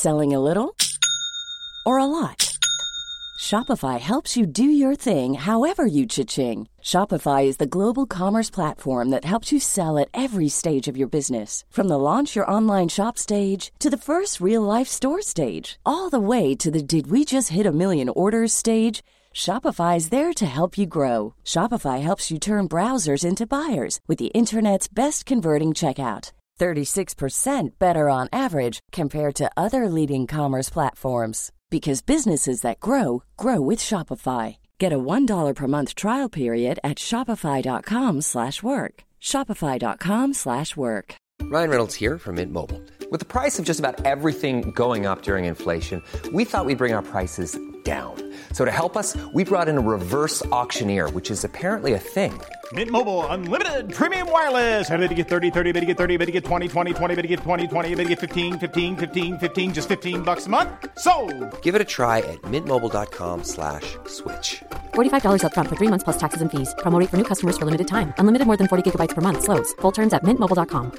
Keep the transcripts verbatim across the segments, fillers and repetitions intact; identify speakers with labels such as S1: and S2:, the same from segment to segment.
S1: Selling a little or a lot? Shopify helps you do your thing however you cha-ching. Shopify is the global commerce platform that helps you sell at every stage of your business. From the launch your online shop stage to the first real-life store stage, all the way to the did we just hit a million orders stage. Shopify is there to help you grow. Shopify helps you turn browsers into buyers with the internet's best converting checkout. thirty-six percent better on average compared to other leading commerce platforms. Because businesses that grow, grow with Shopify. Get a one dollar per month trial period at shopify.com slash work. Shopify.com slash work.
S2: Ryan Reynolds here from Mint Mobile. With the price of just about everything going up during inflation, we thought we'd bring our prices down. So to help us, we brought in a reverse auctioneer, which is apparently a thing.
S3: Mint Mobile Unlimited Premium Wireless. How to get thirty, thirty, bit to get thirty, bit to get twenty, twenty, twenty, bit to get twenty, twenty, bit to get fifteen, fifteen, fifteen, fifteen, just fifteen bucks a month? Sold!
S2: Give it a try at mintmobile.com slash switch.
S4: forty-five dollars up front for three months plus taxes and fees. Promo rate for new customers for limited time. Unlimited more than forty gigabytes per month. Slows full terms at mint mobile dot com.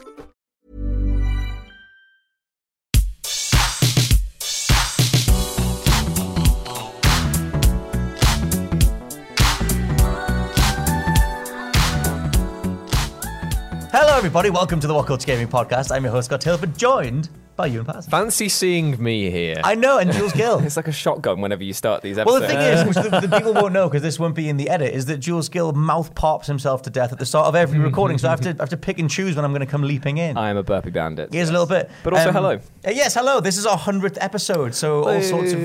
S5: Hello, everybody. Welcome to the What Culture Gaming Podcast. I'm your host, Scott Tilford, joined by Ewan Paz.
S6: Fancy seeing me here.
S5: I know, and Jules Gill.
S7: It's like a shotgun whenever you start these
S5: Well,
S7: episodes.
S5: the thing is, which the, the people won't know because this won't be in the edit, is that Jules Gill mouth pops himself to death at the start of every recording, so I have to I have to pick and choose when I'm going to come leaping in.
S7: I am a burpee bandit.
S5: Here's a little bit.
S7: But also,
S5: Um,
S7: hello.
S5: uh, yes, hello. This is our hundredth episode, so all sorts of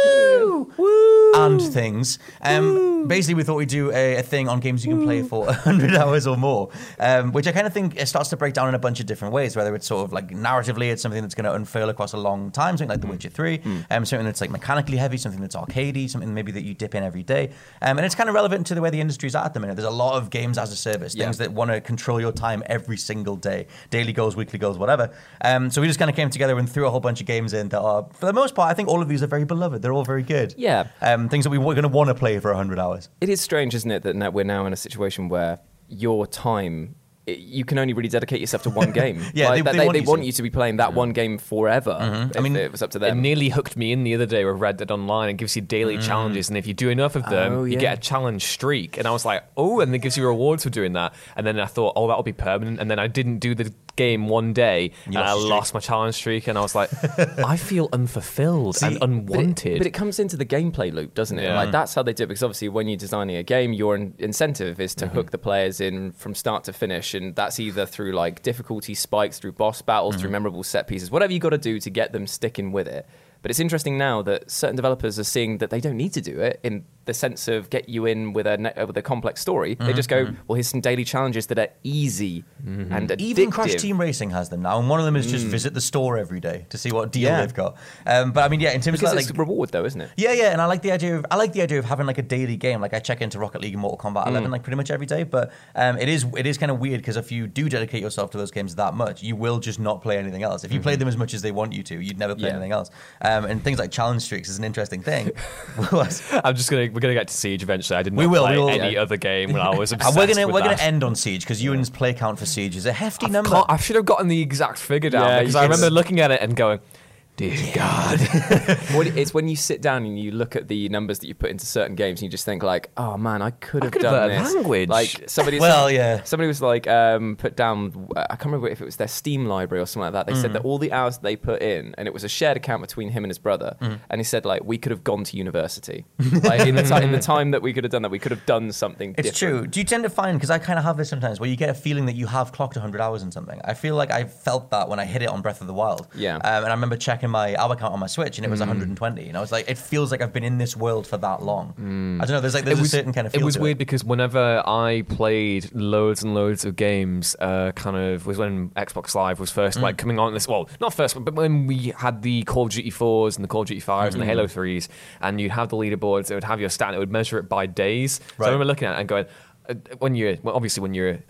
S5: woo, woo, and things. Um, basically, we thought we'd do a, a thing on games you can play for one hundred hours or more, um, which I kind of think it starts to break down in a bunch of different ways, whether it's sort of like narratively, it's something that's going to unfurl across a long time, something like The Witcher three, mm. um, something that's like mechanically heavy, something that's arcadey, something maybe that you dip in every day. Um, and it's kind of relevant to the way the industry's at at the minute. There's a lot of games as a service,
S7: Yeah.
S5: things that want to control your time every single day, daily goals, weekly goals, whatever. Um, so we just kind of came together and threw a whole bunch of games in that are, for the most part, I think all of these are very beloved. They're all very good.
S7: Yeah.
S5: Um, things that we we're going to want to play for one hundred hours.
S7: It is strange, isn't it, that now we're now in a situation where your time, it, you can only really dedicate yourself to one game.
S5: Yeah,
S7: like,
S5: they-
S7: they,
S5: they
S7: they,
S5: want
S7: they
S5: you
S7: want
S5: to.
S7: you to be playing that one game forever.
S5: Mhm.
S7: If
S5: I mean,
S7: it was up to
S6: It
S7: them.
S6: nearly hooked me in the other day with Red Dead Online. It gives you daily challenges, and if you do enough of them,
S7: Oh,
S6: you
S7: yeah.
S6: get a challenge streak. And I was like, oh, and it gives you rewards for doing that. And then I thought, oh, that'll be permanent. And then I didn't do the game one day, and
S5: lost
S6: I
S5: your streak.
S6: lost my challenge streak. And I was like, I feel unfulfilled
S5: See,
S6: and
S5: but it-
S6: unwanted.
S7: But it comes into the gameplay loop, doesn't it?
S6: Yeah.
S7: Like that's how they do it. Because obviously, when you're designing a game, your in- incentive is to hook the players in from start to finish, and that's either through like difficulty spikes, through boss battles, through memorable set pieces, whatever you got to do to get them sticking with it. But it's interesting now that certain developers are seeing that they don't need to do it in the sense of get you in with a ne- with a complex story. They just go, well, here's some daily challenges that are easy and addictive.
S5: Even Crash Team Racing has them now, and one of them is just visit the store every day to see what deal
S7: Yeah.
S5: they've got. Um, but I mean, yeah, in terms
S7: Because
S5: of
S7: it's
S5: like,
S7: reward, though, isn't it?
S5: yeah, yeah, and I like the idea of I like the idea of having like a daily game. Like I check into Rocket League and Mortal Kombat eleven like pretty much every day. But um, it is it is kind of weird because if you do dedicate yourself to those games that much, you will just not play anything else. If you play them as much as they want you to, you'd never play
S7: Yeah.
S5: anything else. Um, and things like challenge streaks is an interesting thing. What?
S6: I'm just gonna we're gonna get to Siege eventually. I didn't
S5: We will,
S6: play
S5: we will.
S6: any other game when I was
S5: And
S6: obsessed
S5: we're gonna
S6: with
S5: we're gonna
S6: that.
S5: end on Siege because Ewan's play count for Siege is a hefty
S6: I
S5: number.
S6: can't- I should have gotten the exact figure down
S7: Yeah,
S6: because
S7: you
S6: I
S7: can-
S6: remember looking at it and going, dear God.
S7: Well, it's when you sit down and you look at the numbers that you put into certain games and you just think like, oh man, I could have
S6: could have
S7: done
S6: learned
S7: this.
S6: language.
S7: Like somebody,
S5: Well, yeah.
S7: somebody was like um, put down. I can't remember if it was their Steam library or something like that. They
S5: Mm.
S7: said that all the hours they put in, and it was a shared account between him and his brother.
S5: Mm.
S7: And he said like we could have gone to university. Like in the time in the time that we could have done that, we could have done something.
S5: It's
S7: different.
S5: true. Do you tend to find, because I kind of have this sometimes, where you get a feeling that you have clocked one hundred hours in something? I feel like I felt that when I hit it on Breath of the Wild.
S7: Yeah.
S5: Um, and I remember checking my hour count on my Switch, and it was one hundred twenty. And I was like, it feels like I've been in this world for that long. I don't know. There's like there's
S6: It was,
S5: a certain kind of feel
S6: it was
S5: to
S6: weird because whenever I played loads and loads of games, uh, kind of was when Xbox Live was first like coming on this. Well, not first, but when we had the Call of Duty fours and the Call of Duty fives and the Halo threes, and you'd have the leaderboards, it would have your stat, and it would measure it by days. So
S5: Right.
S6: I remember looking at it and going, uh, when you're well, obviously when you're a, a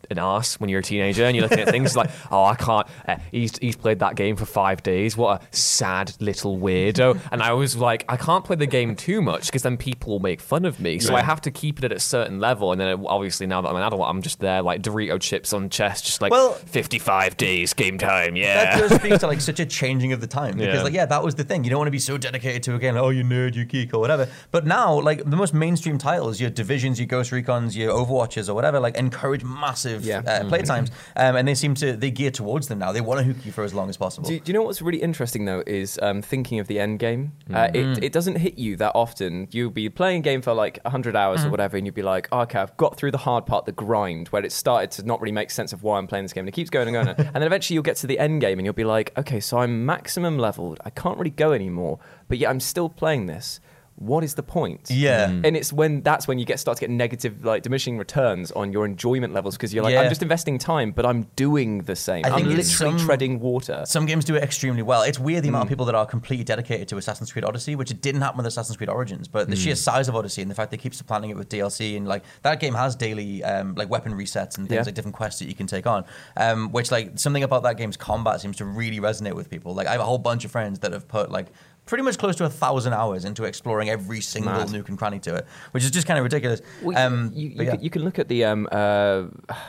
S6: an arse when you're a teenager and you're looking at things like, oh, I can't. Uh, he's he's played that game for five days. What a sad little weirdo. And I was like, I can't play the game too much because then people will make fun of me. So
S5: Yeah.
S6: I have to keep it at a certain level. And then it, obviously now that I'm an adult, I'm just there like Dorito chips on chest, just like
S5: Well-
S6: fifty-five days game time. Yeah.
S5: That does speak to like such a changing of the time because
S6: Yeah.
S5: like yeah, that was the thing. You don't want to be so dedicated to a game, like, oh, you nerd, you geek, or whatever. But now, like the most mainstream titles, your Divisions, your Ghost Recons, your Overwatches, or whatever, like encourage massive
S7: Yeah.
S5: uh, play times, um, and they seem to they gear towards them now. They want to hook you for as long as possible.
S7: Do, do you know what's really interesting though is um, thinking of the end game. Uh, it, it doesn't hit you that often. You'll be playing a game for like one hundred hours or whatever, and you'll be like, oh, okay, I've got through the hard part, the grind, where it started to not really make sense of why I'm playing this game. And it keeps going and going. And then eventually you'll get to the end game and you'll be like, okay, so I'm maximum leveled. I can't really go anymore, but yet I'm still playing this. What is the point?
S5: Yeah. Mm.
S7: And it's when that's when you get start to get negative, like diminishing returns on your enjoyment levels because you're like,
S5: Yeah.
S7: I'm just investing time, but I'm doing the same.
S5: I
S7: I'm
S5: think it's
S7: literally
S5: some-
S7: treading water.
S5: Some games do it extremely well. It's weird the amount of people that are completely dedicated to Assassin's Creed Odyssey, which it didn't happen with Assassin's Creed Origins. But the sheer size of Odyssey and the fact they keep supplanting it with D L C and like that game has daily um, like weapon resets and things
S7: Yeah.
S5: like different quests that you can take on. Um, which like something about that game's combat seems to really resonate with people. Like I have a whole bunch of friends that have put like pretty much close to a thousand hours into exploring every single
S7: Mad.
S5: nook and cranny to it, which is just kind of ridiculous.
S7: Well,
S5: Um,
S7: you, you,
S5: but yeah.
S7: can, you can look at the um, uh,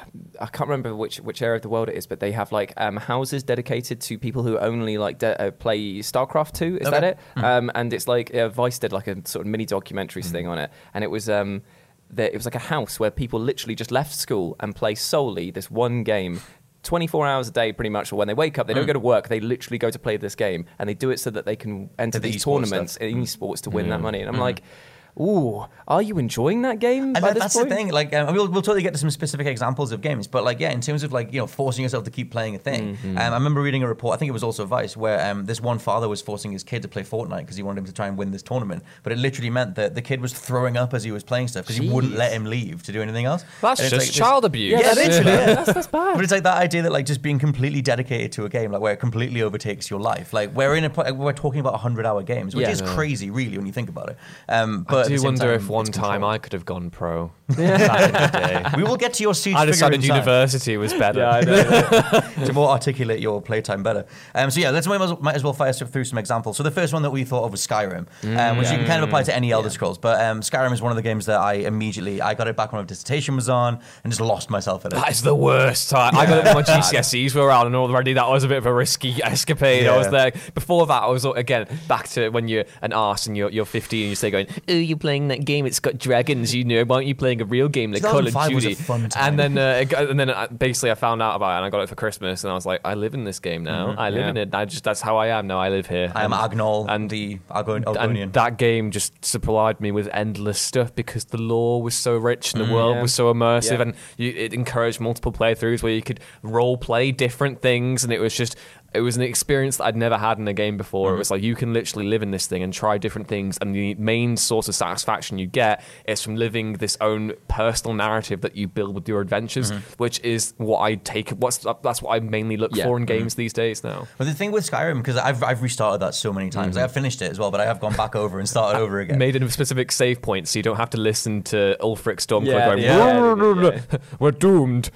S7: I can't remember which which area of the world it is, but they have like um, houses dedicated to people who only like de- uh, play StarCraft two. Is that
S5: Okay.
S7: it? Um, and it's like uh, Vice did like a sort of mini documentaries thing on it, and it was um, that it was like a house where people literally just left school and play solely this one game. twenty-four hours a day, pretty much, or when they wake up, they don't go to work, they literally go to play this game, and they do it so that they can enter
S5: The
S7: these
S5: esports
S7: tournaments
S5: stuff.
S7: in esports to win that money. And I'm like, ooh, are you enjoying that game?
S5: And
S7: by
S5: that,
S7: this
S5: that's
S7: point?
S5: the thing. Like, um, we'll, we'll totally get to some specific examples of games, but like, yeah, in terms of like, you know, forcing yourself to keep playing a thing.
S7: Mm-hmm.
S5: Um, I remember reading a report. I think it was also Vice, where um, this one father was forcing his kid to play Fortnite because he wanted him to try and win this tournament. But it literally meant that the kid was throwing up as he was playing stuff because he wouldn't
S7: Jeez.
S5: let him leave to do anything else.
S6: That's
S5: And it's
S6: just
S5: like this-
S6: child abuse.
S5: Yeah,
S7: that's-
S5: literally. Yeah.
S7: That's, that's bad.
S5: But it's like that idea that like just being completely dedicated to a game, like where it completely overtakes your life. Like we're in a po- we're talking about hundred hour games, which
S7: Yeah.
S5: is crazy, really, when you think about it. Um, but
S6: I do
S5: at the same
S6: wonder
S5: time,
S6: if one
S5: it's
S6: time
S5: control.
S6: I could have gone pro. Back in the day.
S5: We will get to your siege
S6: I
S5: figure
S6: decided
S5: in time.
S6: university was better.
S7: Yeah, I know.
S5: To more articulate your playtime better. Um, so yeah, let's might as, well, might as well fire through some examples. So the first one that we thought of was Skyrim, um, which you can kind of apply to any Elder Scrolls. But um, Skyrim is one of the games that I immediately I got it back when my dissertation was on and just lost myself in it.
S6: That is the worst time. I got it when my G C S Es were around, and already that was a bit of a risky escapade. I was
S5: Yeah.
S6: there. Before that, I was again back to when you're an arse and you're, you're fifteen and you say going, oh, you're playing that game, it's got dragons, you know, why aren't you playing a real game like Call of
S5: two thousand five was
S6: Duty?
S5: a fun time.
S6: And then, uh, it got- and then uh, basically I found out about it and I got it for Christmas and I was like, I live in this game now. I live
S7: Yeah.
S6: in it. I just That's how I am now. I live here.
S5: I am
S6: And-
S5: Agnol,
S6: and
S5: the Argon- Argonian.
S6: and that game just supplied me with endless stuff because the lore was so rich and the world
S7: Yeah.
S6: was so immersive,
S7: Yeah.
S6: and you, it encouraged multiple playthroughs where you could role play different things, and it was just it was an experience that I'd never had in a game before.
S5: Mm-hmm.
S6: It was like you can literally live in this thing and try different things, and the main source of satisfaction you get is from living this own personal narrative that you build with your adventures,
S5: Mm-hmm.
S6: which is what I take. What's that's what I mainly look
S7: Yeah.
S6: for in
S5: Mm-hmm.
S6: games these days now.
S5: But the thing with Skyrim, because I've I've restarted that so many times, I've finished it as well, but I have gone back over and started over again.
S6: Made a specific save point so you don't have to listen to Ulfric Stormcloak
S7: Yeah,
S6: going,
S7: yeah, yeah,
S6: we're doomed.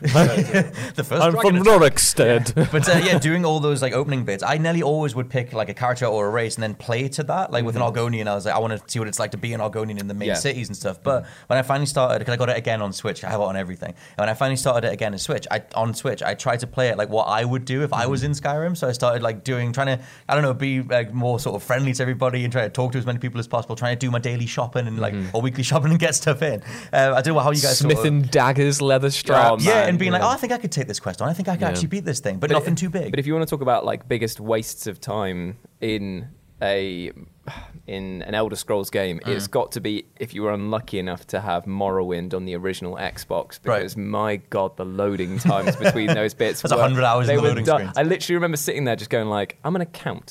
S5: the first
S6: I'm
S5: dragon
S6: from
S5: attack.
S6: Rorikstead.
S5: But uh, yeah, doing all those like opening bits, I nearly always would pick like a character or a race and then play to that. Like with an Argonian, I was like, I want to see what it's like to be an Argonian in the main
S7: Yeah.
S5: cities and stuff. But when I finally started, because I got it again on Switch, I have it on everything. And when I finally started it again on Switch, I on Switch, I tried to play it like what I would do if I was in Skyrim. So I started like doing, trying to, I don't know, be like more sort of friendly to everybody and try to talk to as many people as possible, trying to do my daily shopping and like or weekly shopping and get stuff in. Uh, I don't know how you guys sort of-
S6: Smithing daggers, leather straps.
S5: yeah,
S7: man,
S5: and being like,
S7: yeah.
S5: oh, I think I could take this quest on. I think I could
S6: Yeah.
S5: actually beat this thing, but, nothing too big.
S7: But if you want to talk about like biggest wastes of time in a in an Elder Scrolls game,
S5: Mm.
S7: it's got to be if you were unlucky enough to have Morrowind on the original Xbox,
S5: Right.
S7: because my god, the loading times between those bits.
S5: That's
S7: were-
S5: one hundred hours in
S7: they
S5: the
S7: were
S5: loading
S7: done.
S5: screens.
S7: I literally remember sitting there just going like, I'm gonna count now.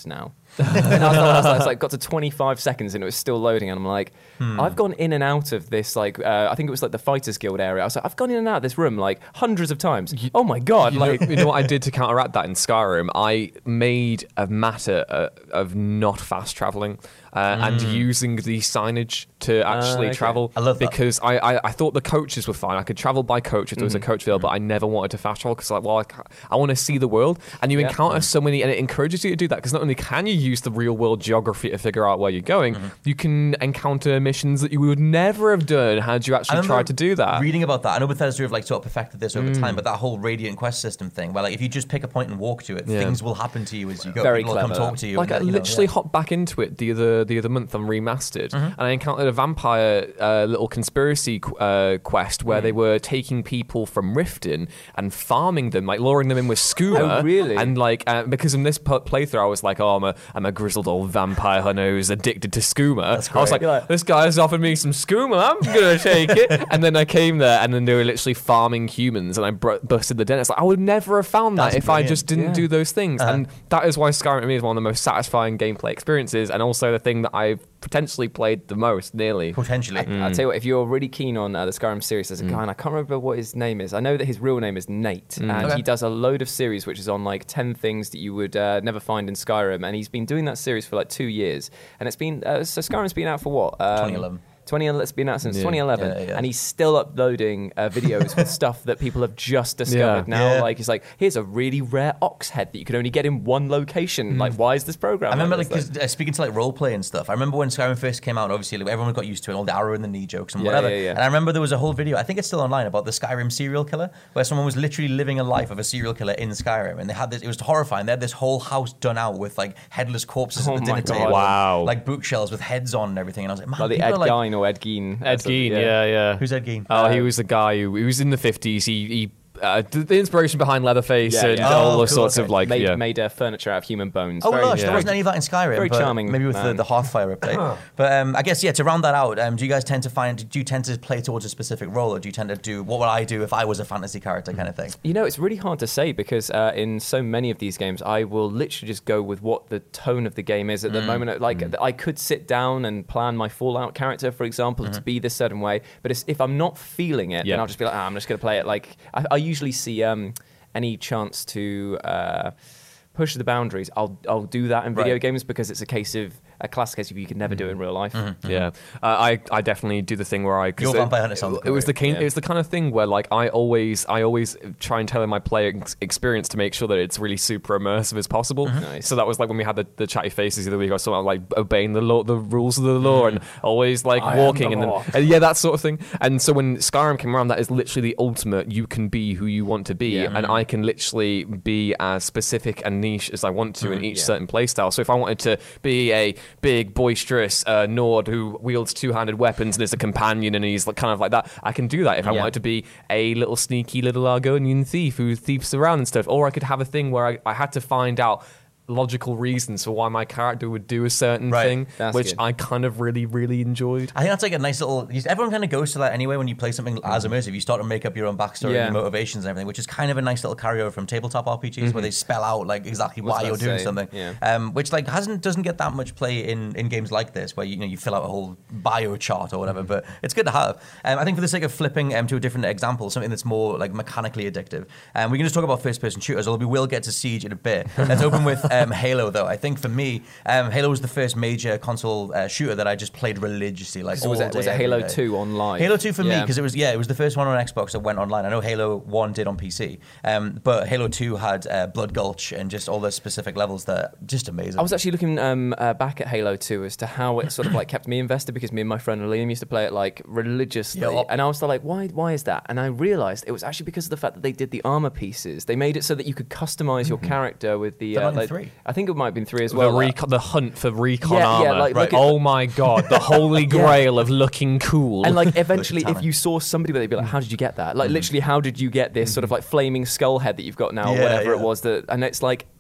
S7: And I was, I was like, I was like, got to twenty-five seconds and it was still loading, and I'm like, hmm. I've gone in and out of this, like, uh, I think it was like the Fighters Guild area. I was like, I've gone in and out of this room like hundreds of times. You, oh my god!
S6: You
S7: like,
S6: know, you know what I did to counteract that in Skyrim? I made a matter uh, of not fast traveling. Uh, mm. And using the signage to actually uh, okay. travel.
S5: I love that.
S6: Because I, I, I thought the coaches were fine. I could travel by coach if there was
S7: mm-hmm.
S6: a coach available, mm-hmm. but I never wanted to fast travel because, like, well, I, I want to see the world. And you yep. encounter mm-hmm. so many, and it encourages you to do that because not only can you use the real world geography to figure out where you're going, mm-hmm. you can encounter missions that you would never have done had you actually tried to do that.
S5: Reading about that, I know Bethesda have like sort of perfected this over
S6: mm.
S5: time, but that whole Radiant Quest system thing, where like if you just pick a point and walk to it,
S6: yeah.
S5: things will happen to you as you go.
S7: Very
S5: People
S7: clever.
S5: will come talk to you.
S6: Like
S5: and,
S6: I
S5: you know,
S6: literally
S5: yeah.
S6: hopped back into it the other the other month on Remastered,
S5: mm-hmm.
S6: and I encountered a vampire uh, little conspiracy uh, quest where mm. they were taking people from Riften and farming them, like luring them in with skooma.
S7: Oh, really?
S6: And like uh, because in this playthrough, I was like, oh, I'm a I'm a grizzled old vampire hunter who's addicted to skooma.
S5: That's
S6: I was like,
S7: like,
S6: this guy's offered me some skooma. I'm gonna take it. And then I came there, and then they were literally farming humans, and I br- busted the den. It's like I would never have found that
S5: That's
S6: if
S5: brilliant.
S6: I just didn't
S7: Yeah.
S6: do those things.
S5: Uh-huh.
S6: And that is why Skyrim to me is one of the most satisfying gameplay experiences, and also the thing that I've potentially played the most, nearly.
S5: Potentially.
S7: I, I'll tell you what, if you're really keen on uh, the Skyrim series, there's a guy, and I can't remember what his name is. I know that his real name is Nate, and
S5: Okay.
S7: he does a load of series which is on like ten things that you would uh, never find in Skyrim, and he's been doing that series for like two years. And it's been, uh, so Skyrim's been out for what? Um,
S5: twenty eleven
S7: twenty eleven, it's been out since
S6: Yeah.
S7: twenty eleven,
S5: Yeah, yeah.
S7: and he's still uploading uh, videos with stuff that people have just discovered.
S6: Yeah.
S7: Now,
S5: Yeah.
S7: like, he's like, here's a really rare ox head that you could only get in one location. Like, why is this program?
S5: I remember, like,
S7: this?
S5: 'cause, uh, speaking to like role play and stuff. I remember when Skyrim first came out. Obviously, like, everyone got used to it, all the arrow in the knee jokes and
S7: Yeah,
S5: whatever.
S7: yeah, yeah.
S5: And I remember there was a whole video. I think it's still online about the Skyrim serial killer, where someone was literally living a life of a serial killer in Skyrim, and they had this. It was horrifying. They had this whole house done out with like headless corpses
S7: Oh
S5: at the
S7: my
S5: dinner
S7: God.
S5: table,
S6: Wow.
S5: like bookshelves with heads on and everything. And I was like, man,
S7: like the
S5: people
S7: Ed
S5: are, like,
S7: Gein or Ed Gein.
S6: Ed Gein, yeah, yeah.
S5: Who's Ed Gein?
S6: Oh, he was the guy who he was in the fifties. He, he uh, the, the inspiration behind Leatherface
S7: Yeah,
S6: and
S7: yeah.
S6: all
S5: Oh,
S6: those
S5: cool,
S6: sorts
S5: okay.
S6: of like
S7: made,
S6: yeah.
S7: made uh, furniture out of human bones.
S5: Oh,
S7: Very-
S5: gosh, there
S6: yeah.
S5: wasn't any of that in Skyrim.
S7: Very
S5: but
S7: charming
S5: Maybe with the,
S7: man.
S5: the Hearthfire update. But um, I guess, yeah, to round that out, um, do you guys tend to find, do you tend to play towards a specific role, or do you tend to do, what would I do if I was a fantasy character kind of thing?
S7: You know, it's really hard to say because uh, in so many of these games, I will literally just go with what the tone of the game is at the moment. Like, I could sit down and plan my Fallout character, for example, to be this certain way. But it's, if I'm not feeling it,
S6: Yeah.
S7: then I'll just be like, ah, I'm just going to play it. Like, I, I usually see um, any chance to uh, push the boundaries. I'll I'll do that in video
S5: Right.
S7: games because it's a case of a classic case of you could never do in real life.
S6: Yeah, uh, I I definitely do the thing where I 'cause
S5: Your
S6: it,
S5: Vampire Hunter sounds
S6: it was the
S5: great.
S6: kind, it was the kind of thing where like I always I always try and tailor my play ex- experience to make sure that it's really super immersive as possible.
S7: Nice.
S6: So that was like when we had the, the chatty faces the other week. I was sort of like obeying the law, the rules of the law, and always like
S7: I am
S6: walking
S7: the
S6: and then
S7: law.
S6: and yeah, that sort of thing. And so when Skyrim came around, that is literally the ultimate. You can be who you want to be,
S7: Yeah.
S6: and I can literally be as specific and niche as I want to in each
S7: yeah.
S6: certain play style. So if I wanted to be a big boisterous uh, Nord who wields two-handed weapons and is a companion and he's like, kind of like that, I can do that. If I
S7: Yeah.
S6: wanted to be a little sneaky little Argonian thief who thieves around and stuff, or I could have a thing where I, I had to find out logical reasons for why my character would do a certain
S5: Right.
S6: thing,
S7: That's
S6: which
S7: good.
S6: I kind of really, really enjoyed.
S5: I think that's like a nice little. Everyone kind of goes to that anyway when you play something as immersive. You start to make up your own backstory
S7: Yeah.
S5: and motivations and everything, which is kind of a nice little carryover from tabletop R P Gs where they spell out like exactly
S7: Was
S5: why
S7: about
S5: you're
S7: to
S5: doing
S7: say,
S5: something.
S7: yeah.
S5: Um, which like hasn't doesn't get that much play in, in games like this where you, you know you fill out a whole bio chart or whatever. But it's good to have. Um, I think for the sake of flipping um, to a different example, something that's more like mechanically addictive. Um, we can just talk about first person shooters, although we will get to Siege in a bit. Let's open with um, Halo though. I think for me, um, Halo was the first major console uh, shooter that I just played religiously. Like
S7: So was
S5: all
S7: it,
S5: day,
S7: was it
S5: every
S7: Halo
S5: day.
S7: two on live?
S5: Halo two for me
S7: Yeah.
S5: because it was yeah it was the first one on Xbox that went online. I know Halo one did on P C, um, but Halo two had uh, Blood Gulch and just all the specific levels that are just amazing.
S7: I was actually looking um, uh, back at Halo two as to how it sort of like kept me invested because me and my friend Liam used to play it like religiously,
S5: Yup.
S7: and I was like, why? Why is that? And I realised it was actually because of the fact that they did the armor pieces. They made it so that you could customize your character with the.
S5: Is that
S7: Uh,
S5: not in
S7: like,
S5: three?
S7: I think it might have been three as well.
S6: the,
S7: like-
S6: recon, the hunt for recon
S7: Yeah, yeah,
S6: armor.
S7: like, look at-
S6: oh my god, the holy grail of looking cool.
S7: And like eventually,
S5: Talent.
S7: if you saw somebody, they'd be like, "How did you get that? Like literally, how did you get this sort of like flaming skull head that you've got now, or
S5: Yeah,
S7: whatever it
S5: yeah.
S7: was?" That and it's like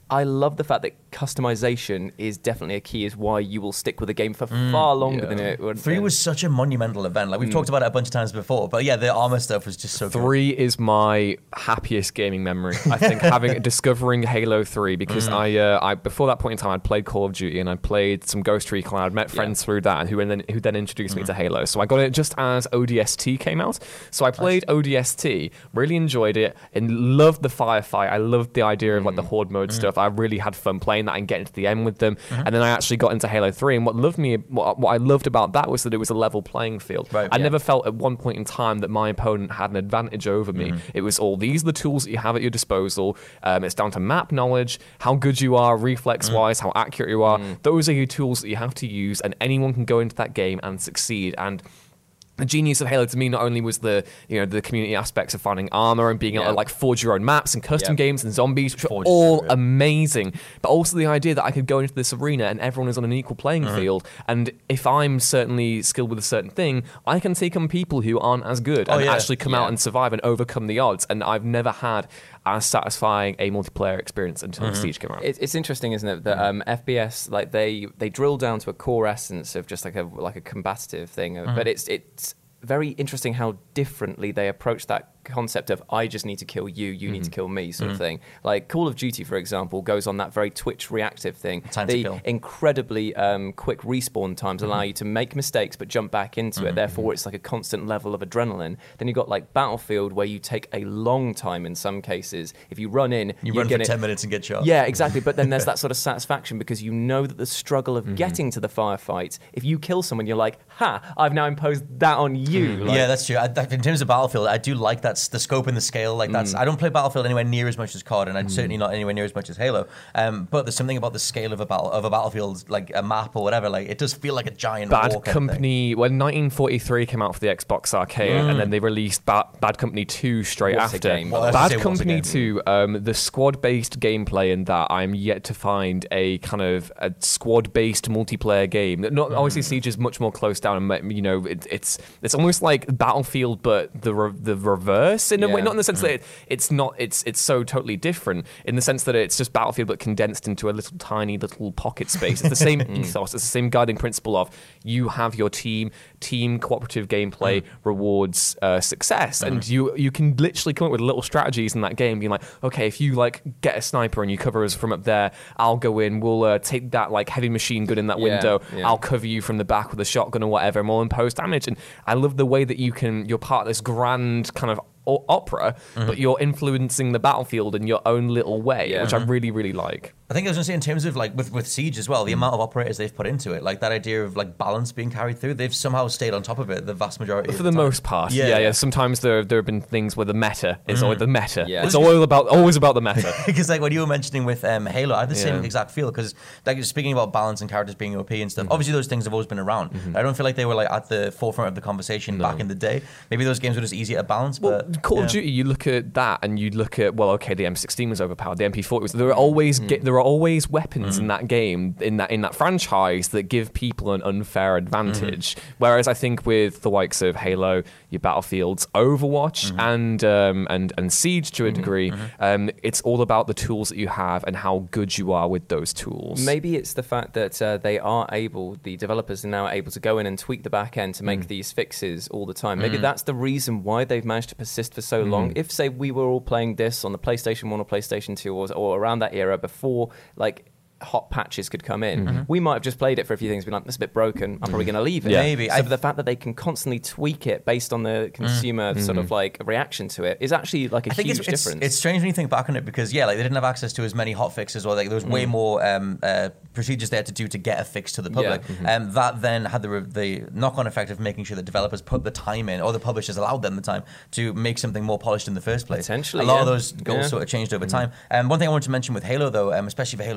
S7: I love the fact that customization is definitely a key, is why you will stick with a game for mm, far longer yeah. than it would.
S5: Three was such a monumental event. Like we've mm. talked about it a bunch of times before, but yeah, the armor stuff was just so
S6: Three
S5: cool.
S6: is my happiest gaming memory. I think having discovering Halo three, because mm. I, uh, I before that point in time, I'd played Call of Duty and I played some Ghost Recon. I'd met friends yeah. through that, and who and then who then introduced mm. me to Halo. So I got it just as O D S T came out. So I played nice. O D S T, really enjoyed it, and loved the firefight. I loved the idea of like the horde mode mm. stuff. I really had fun playing that and getting to the end with them. Mm-hmm. And then I actually got into Halo three, and what loved me, what, what I loved about that was that it was a level playing field. Right, I yeah. never felt at one point in time that my opponent had an advantage over me. Mm-hmm. It was all, these are the tools that you have at your disposal. Um, it's down to map knowledge, how good you are reflex-wise, mm-hmm. how accurate you are. Mm-hmm. Those are your tools that you have to use, and anyone can go into that game and succeed. And the genius of Halo to me not only was the you know the community aspects of finding armor and being able
S7: yeah.
S6: to like forge your own maps and custom
S7: yeah.
S6: games and zombies, which
S5: Forge
S6: were all
S5: through it.
S6: amazing, but also the idea that I could go into this arena and everyone is on an equal playing mm-hmm. field, and if I'm certainly skilled with a certain thing, I can take on people who aren't as good
S5: oh,
S6: and
S5: yeah.
S6: actually come
S7: yeah.
S6: out and survive and overcome the odds. And I've never had as satisfying a multiplayer experience until mm-hmm. Siege came out.
S7: It, it's interesting, isn't it, that um, F P S, like they they drill down to a core essence of just like a like a combative thing, mm-hmm. but it's it's very interesting how differently they approach that concept of I just need to kill you, you mm-hmm. need to kill me sort mm-hmm. of thing. Like Call of Duty, for example, goes on that very Twitch reactive thing.
S5: Time
S7: the
S5: to kill.
S7: incredibly um, quick respawn times mm-hmm. allow you to make mistakes but jump back into mm-hmm. it. Therefore, it's like a constant level of adrenaline. Then you've got like Battlefield, where you take a long time in some cases. If you run in,
S5: you
S7: run
S5: for
S7: gonna,
S5: ten minutes and get shot.
S7: Yeah, exactly. But then there's that sort of satisfaction because you know that the struggle of mm-hmm. getting to the firefight, if you kill someone, you're like, ha, I've now imposed that on you.
S5: Mm-hmm.
S7: Like,
S5: yeah, that's true. I, that, in terms of Battlefield, I do like that the scope and the scale. Like that's, mm. I don't play Battlefield anywhere near as much as C O D, and I'm mm. certainly not anywhere near as much as Halo. Um, but there's something about the scale of a battle of a battlefield, like a map or whatever. Like it does feel like a giant.
S6: Bad
S5: war kind
S6: Company. When nineteen forty-three came out for the Xbox Arcade, mm. and then they released ba- Bad Company two straight
S7: What's
S6: after.
S7: Game,
S5: well,
S6: Bad Company two, um, the squad-based gameplay in that, I'm yet to find a kind of a squad-based multiplayer game. Not mm. obviously Siege is much more close down, and you know it, it's it's almost like Battlefield, but the re- the reverse in a
S7: yeah.
S6: way. Not in the sense mm. that it, it's not. It's it's so totally different in the sense that it's just Battlefield but condensed into a little tiny little pocket space. It's the same ethos. It's the same guiding principle of you have your team. Team cooperative gameplay mm. rewards uh, success, mm. and you you can literally come up with little strategies in that game, being like, okay, if you like get a sniper and you cover us from up there, I'll go in. We'll uh, take that like heavy machine gun in that
S7: yeah,
S6: window.
S7: Yeah.
S6: I'll cover you from the back with a shotgun or whatever, and we'll impose damage. And I love the way that you can. You're part of this grand kind of opera, mm-hmm. but you're influencing the battlefield in your own little way,
S7: yeah.
S6: which I really, really like.
S5: I think I was going to say in terms of like with, with Siege as well, the mm. amount of operators they've put into it, like that idea of like balance being carried through, they've somehow stayed on top of it the vast majority.
S6: For
S5: of
S6: the,
S5: the
S6: most part, yeah, yeah.
S5: yeah.
S6: yeah. Sometimes there there have been things where the meta is mm. always the meta.
S7: Yeah.
S6: It's all about always about the meta.
S5: Because like what you were mentioning with um, Halo, I had the
S6: yeah.
S5: same exact feel. Because like speaking about balance and characters being O P and stuff,
S6: mm-hmm.
S5: obviously those things have always been around. Mm-hmm. I don't feel like they were like at the forefront of the conversation
S6: no.
S5: back in the day. Maybe those games were just easier to balance.
S6: Well,
S5: but
S6: Call
S5: yeah.
S6: of Duty, you look at that and you look at well, okay, the M sixteen was overpowered, the M P forty was. There are always mm. ge- there are always weapons mm. in that game in that in that franchise that give people an unfair advantage. Mm. Whereas I think with the likes of Halo, your Battlefields, Overwatch, mm-hmm. and um, and and Siege to a
S7: mm-hmm.
S6: degree,
S7: mm-hmm.
S6: um, it's all about the tools that you have and how good you are with those tools.
S7: Maybe it's the fact that uh, they are able, the developers are now able to go in and tweak the back end to make mm. these fixes all the time. Maybe mm. that's the reason why they've managed to persist for so mm. long. If, say, we were all playing this on the PlayStation one or PlayStation two or, or around that era before, like, hot patches could come in, mm-hmm. we might have just played it for a few things, be like, that's a bit broken, I'm probably going to leave it.
S5: Yeah. Maybe.
S7: So
S5: I've...
S7: the fact that they can constantly tweak it based on the consumer mm-hmm. sort of like reaction to it is actually like a
S5: I think
S7: huge
S5: it's, it's,
S7: difference.
S5: It's strange when you think back on it because, yeah, like they didn't have access to as many hot fixes or like there was mm. way more um, uh, procedures they had to do to get a fix to the public.
S7: Yeah. Mm-hmm.
S5: Um, that then had the, the knock-on effect of making sure that developers put the time in or the publishers allowed them the time to make something more polished in the first place.
S7: Potentially,
S5: A lot
S7: yeah.
S5: of those goals
S7: yeah.
S5: sort of changed over
S7: mm.
S5: time. Um, one thing I wanted to mention with Halo, though, um, especially for Halo three, I remember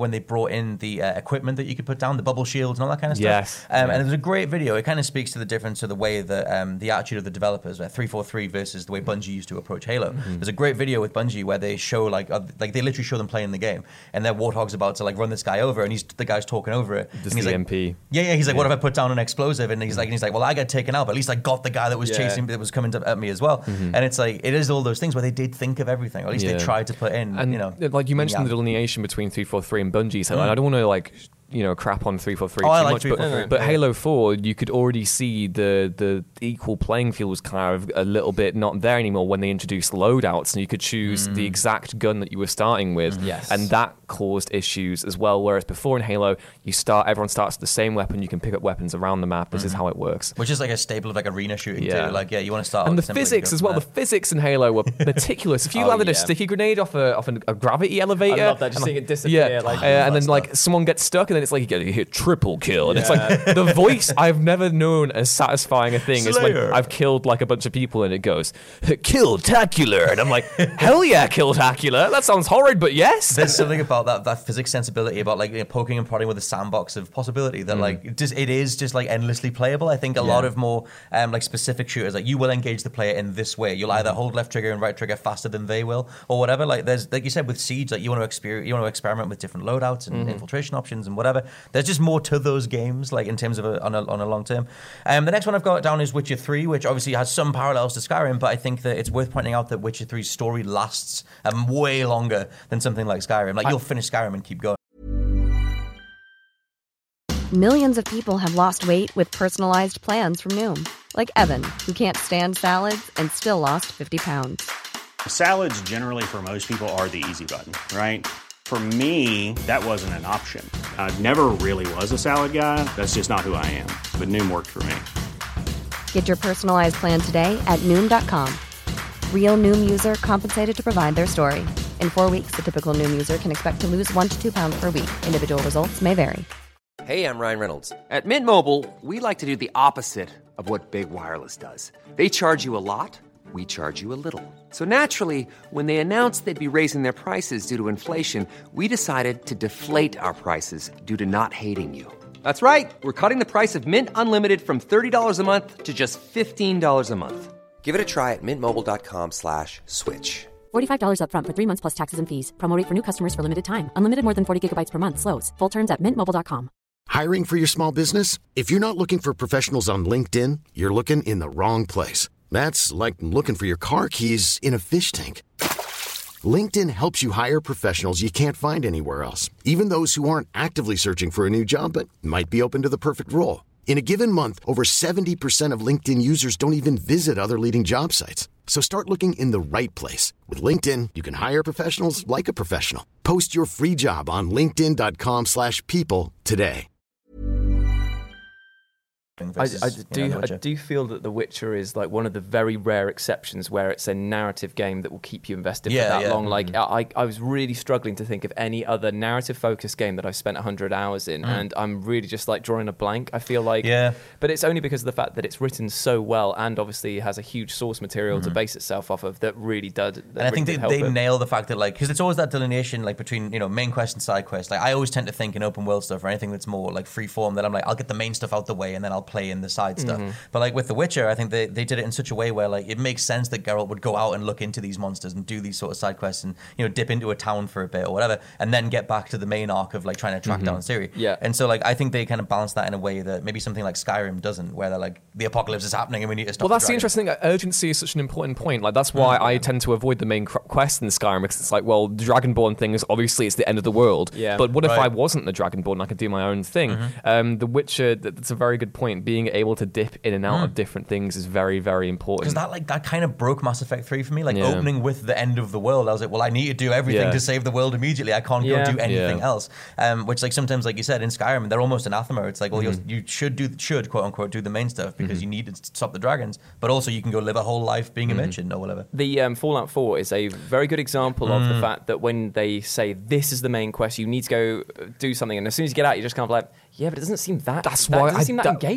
S5: when they brought in the uh, equipment that you could put down, the bubble shields and all that kind of stuff.
S6: Yes.
S5: Um,
S6: yeah.
S5: And there's a great video. It kind of speaks to the difference of the way that um, the attitude of the developers, uh, three forty-three versus the way Bungie used to approach Halo. Mm-hmm. There's a great video with Bungie where they show like uh, like they literally show them playing the game, and their Warthog's about to like run this guy over, and he's the guy's talking over it.
S6: Just
S5: and he's
S6: the
S5: like,
S6: M P.
S5: Yeah, yeah. He's like,
S6: yeah.
S5: what if I put down an explosive? And he's like, and he's like, well, I got taken out, but at least I got the guy that was
S7: Yeah.
S5: chasing that was coming to, at me as well. Mm-hmm. And it's like it is all those things where they did think of everything, or at least
S6: Yeah.
S5: they tried to put in.
S6: And
S5: you know,
S6: like you mentioned
S5: yeah.
S6: the delineation between three forty-three and Bungie, so mm. I don't want to like you know crap on three forty-three
S5: Oh,
S6: too
S5: I like
S6: much,
S5: three forty-three.
S6: but, but
S5: Yeah.
S6: Halo four, you could already see the the equal playing field was kind of a little bit not there anymore when they introduced loadouts, and you could choose mm. the exact gun that you were starting with,
S7: mm. yes.
S6: and that caused issues as well. Whereas before in Halo, you start everyone starts with the same weapon, you can pick up weapons around the map. This mm. is how it works,
S5: which is like a staple of like arena shooting
S6: yeah.
S5: too. Like yeah, you want to start
S6: and
S5: with
S6: the physics as well. The physics in Halo were meticulous. If you
S7: Oh,
S6: landed
S7: yeah.
S6: a sticky grenade off a off a, a gravity elevator,
S7: I love that. Just
S6: and,
S7: seeing
S6: like,
S7: it disappear.
S6: Yeah,
S7: Like,
S6: uh, and then
S5: stuff.
S6: like someone gets stuck, and then it's like you get you hit triple kill, and it's like the voice I've never known as satisfying a thing is
S5: Slayer.
S6: when I've killed like a bunch of people, and it goes kill-tacular, and I'm like, hell yeah, kill-tacular. That sounds horrid, but yes.
S5: There's something about that that physics sensibility about like you know, poking and prodding with a sandbox of possibility that mm. like it just it is just like endlessly playable. I think a
S6: yeah.
S5: lot of more um, like specific shooters like you will engage the player in this way. You'll either hold left trigger and right trigger faster than they will, or whatever. Like there's like you said with Siege, like you want to exper- you want to experiment with different loadouts and mm-hmm. infiltration options and whatever. There's just more to those games, like in terms of a, on a on a long term. Um, the next one I've got down is Witcher three, which obviously has some parallels to Skyrim, but I think that it's worth pointing out that Witcher three's story lasts um, way longer than something like Skyrim. Like, I- you'll finish Skyrim and keep going.
S8: Millions of people have lost weight with personalized plans from Noom. Like Evan, who can't stand salads and still lost fifty pounds.
S9: Salads generally for most people are the easy button, right? For me, that wasn't an option. I never really was a salad guy. That's just not who I am. But Noom worked for me.
S8: Get your personalized plan today at Noom dot com. Real Noom user compensated to provide their story. In four weeks, the typical Noom user can expect to lose one to two pounds per week. Individual results may vary.
S2: Hey, I'm Ryan Reynolds. At Mint Mobile, we like to do the opposite of what Big Wireless does. They charge you a lot, we charge you a little. So naturally, when they announced they'd be raising their prices due to inflation, we decided to deflate our prices due to not hating you. That's right. We're cutting the price of Mint Unlimited from thirty dollars a month to just fifteen dollars a month. Give it a try at mintmobile.com slash switch.
S4: forty-five dollars up front for three months plus taxes and fees. Promo rate for new customers for limited time. Unlimited more than forty gigabytes per month. Slows full terms at mint mobile dot com.
S10: Hiring for your small business? If you're not looking for professionals on LinkedIn, you're looking in the wrong place. That's like looking for your car keys in a fish tank. LinkedIn helps you hire professionals you can't find anywhere else, even those who aren't actively searching for a new job but might be open to the perfect role. In a given month, over seventy percent of LinkedIn users don't even visit other leading job sites. So start looking in the right place. With LinkedIn, you can hire professionals like a professional. Post your free job on linkedin dot com slash people today.
S7: Versus, I, I do. Know, I do feel that The Witcher is like one of the very rare exceptions where it's a narrative game that will keep you invested
S5: yeah,
S7: for that
S5: yeah.
S7: long. Like
S5: mm-hmm.
S7: I, I was really struggling to think of any other narrative-focused game that I've spent a hundred hours in, mm. and I'm really just like drawing a blank. I feel like,
S5: yeah.
S7: But it's only because of the fact that it's written so well, and obviously has a huge source material mm-hmm. to base itself off of that really does. That
S5: and I
S7: really
S5: think they,
S7: help
S5: they
S7: it.
S5: nail the fact that like because it's always that delineation like between you know main quest and side quest. Like I always tend to think in open world stuff or anything that's more like free form that I'm like I'll get the main stuff out the way and then I'll play in the side stuff. Mm-hmm. But like with The Witcher, I think they, they did it in such a way where like it makes sense that Geralt would go out and look into these monsters and do these sort of side quests and you know dip into a town for a bit or whatever, and then get back to the main arc of like trying to track mm-hmm. down Ciri.
S7: Yeah.
S5: And so like I think they kind of balance that in a way that maybe something like Skyrim doesn't, where they're like the apocalypse is happening and we need to stop.
S6: Well, that's
S5: the,
S6: the interesting thing. Urgency is such an important point. Like that's why mm-hmm. I tend to avoid the main quest in Skyrim because it's like, well, the Dragonborn thing is obviously it's the end of the world.
S7: Yeah.
S6: But what if
S5: right.
S6: I wasn't the Dragonborn and I could do my own thing? Mm-hmm. Um, the Witcher, that's a very good point. Being able to dip in and out mm. of different things is very, very important.
S5: Because that like that kind of broke Mass Effect three for me. Like
S6: yeah.
S5: opening with the end of the world, I was like, well, I need to do everything
S6: yeah.
S5: to save the world immediately. I can't
S7: yeah.
S5: go do anything
S6: yeah.
S5: else. Um, which like sometimes, like you said, in Skyrim, they're almost anathema. It's like, well, mm-hmm. you should do should quote unquote do the main stuff because mm-hmm. you need to stop the dragons, but also you can go live a whole life being mm-hmm. a merchant or whatever.
S7: The um, Fallout four is a very good example mm. of the fact that when they say this is the main quest, you need to go do something, and as soon as you get out, you're just kind of like, yeah, but it doesn't seem that.
S6: That's
S7: that
S6: why
S7: doesn't
S6: I,
S7: seem that,
S6: that
S7: engaging.